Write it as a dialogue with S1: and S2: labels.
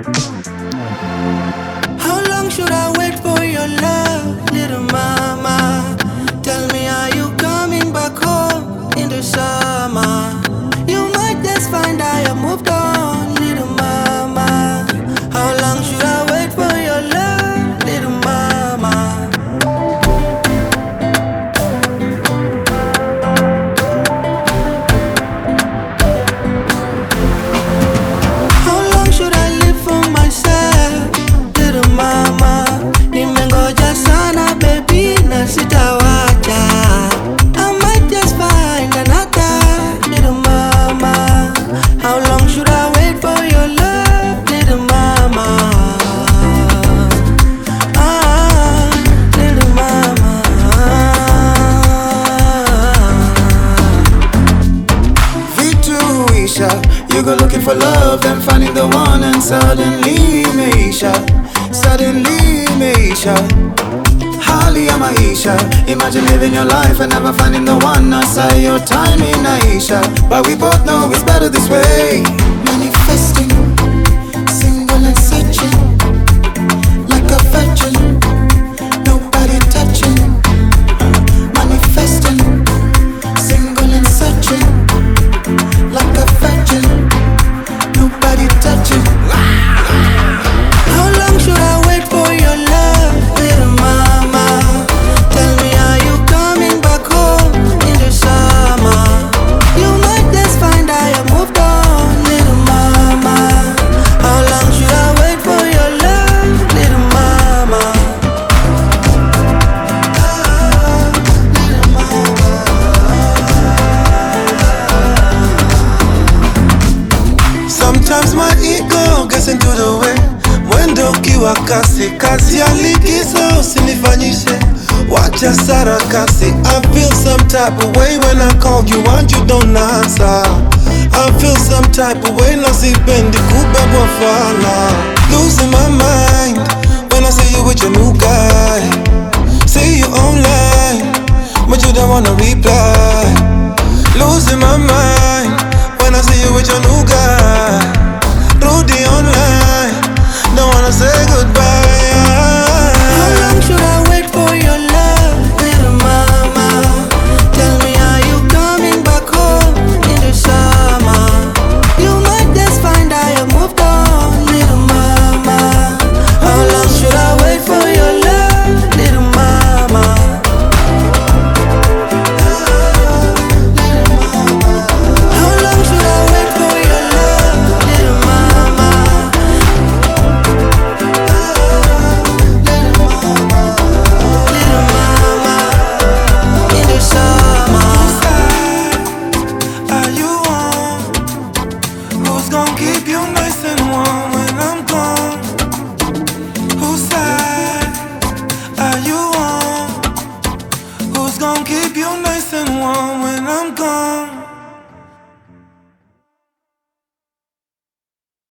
S1: How long should I wait for your love, little mama? Tell me, are you coming back home in the summer? You might just find I have moved on, little mama. How long should I wait for your love, little mama? How long should I live for myself, little mama? Nimengoja sana baby na sitawacha. I might just find another, little mama. How long should I wait for your love, little mama? Ah, little mama.
S2: Vituisha, you go looking for love, then finding the one, and suddenly Meisha, hali ya maisha. Imagine living your life and never finding the one. I say your time in Aisha, but we both know it's better this way. Manifesting, single and searching, like a virgin, nobody touching. Manifesting, single and searching, like a virgin, nobody touching.
S1: How long should I wait for your love, little mama? Tell me, are you coming back home in the summer? You might just find I have moved on, little mama. How long should I wait for your love, little mama? Little mama.
S3: Sometimes my ego gets into the way. Mwendo ukiwa kasi, kazi ya likizo usinifanyishe, wacha sarakasi. I feel some type of way when I call you and you don't answer. I feel some type of way na sipendi kubebwa fala. Losing my mind when I see you with your new guy. See you online, but you don't wanna reply. Losing my mind when I see you with your new guy.